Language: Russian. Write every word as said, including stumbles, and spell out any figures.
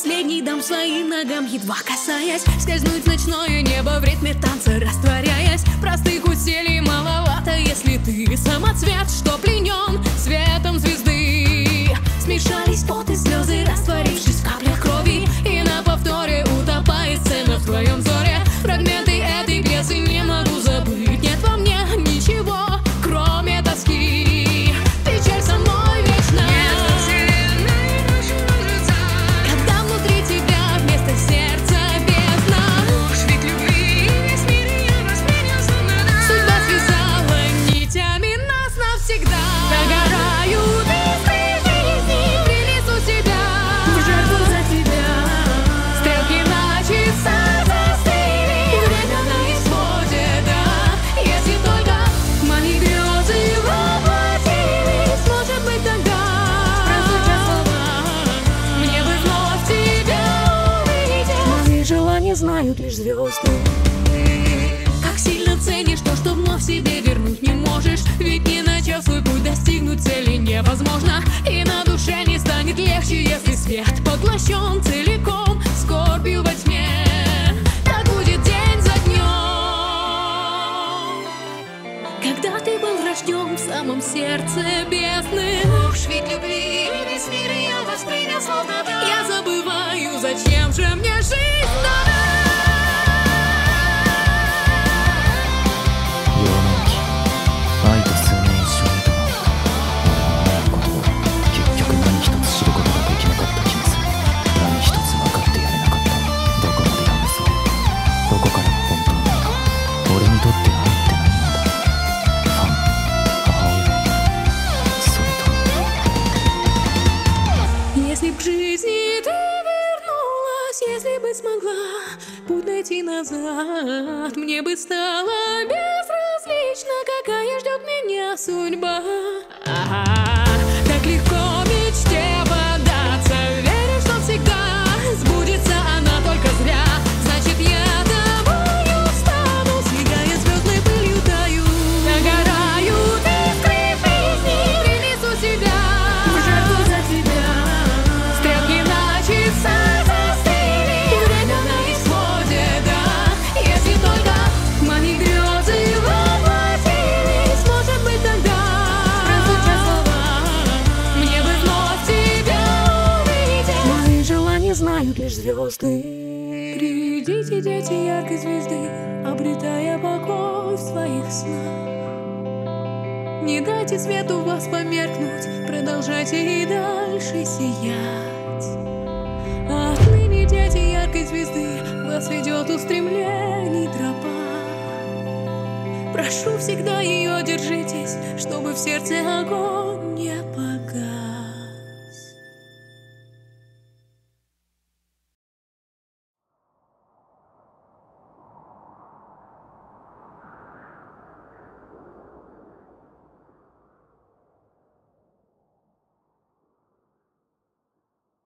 последний дам своим ногам, едва касаясь, скользнуть в ночное небо в ритме танца, растворяясь. Простых усилий маловато, если ты самоцвет, что пленен светом звезды. Смешались пот и слезы, растворившись в каплях крови, и на повторе утопает сцена в твоем взоре. Фрагменты этой пьесы не могу забыть, нет во мне ничего, кроме тоски. Печаль со мной вечно. Когда внутри тебя вместо сердца бездна. Ложь ведь любви, весь мир ее воспринял словно. Судьба связала нитями нас навсегда. Догорают искры жизни, принесу себя в жертву за тебя. Стрелки на часах застыли, время на исходе, да. Если только мои грезы воплотились, может быть тогда прозвучат слова. Мне бы вновь тебя увидеть. Мои желания знают лишь звезды. Как сильно ценишь то, что вновь себе вернуть не можешь. Ведь не начав свой путь, достигнуть цели невозможно. И на душе не станет легче, если свет поглощен целиком скорбью во тьме. Так будет день за днем. Когда ты был рожден в самом сердце бездны. Ложь ведь любви, весь мир ее воспринял словно да. Я забываю, зачем же мне жизнь дана. 愛と数年一緒にいたが、俺の思うことを結局何一つ知ることができなかった気がする。何一つ分かってやれなかった。どこまでが嘘、どこからが本当なのか。俺にとって愛って何なんだ。ファン、母親、それとも Если б в жизни ты вернулась, если бы смогла путь найти назад, мне бы стало безразлично, какая ждет меня судьба. Ага. Так легко мечте поддаться, веришь, что всегда сбудется она только зря. Значит, я тобою стану, сигая звездной пылью таю. Догорают искры жизни, принесу себя в жертву за тебя. Стрелки на часах застыли, время на исходе, да. Если только мои грезы воплотились, может быть тогда прозвучат слова. Мне бы вновь тебя увидеть. Мои желания знают лишь звезды. Придите, дети яркой звезды, обретая покой в своих снах. Не дайте свету вас померкнуть, продолжайте и дальше сиять. Отныне, дети яркой звезды, вас ведет устремлений тропа. Прошу, всегда ее держитесь, чтобы в сердце огонь не пал.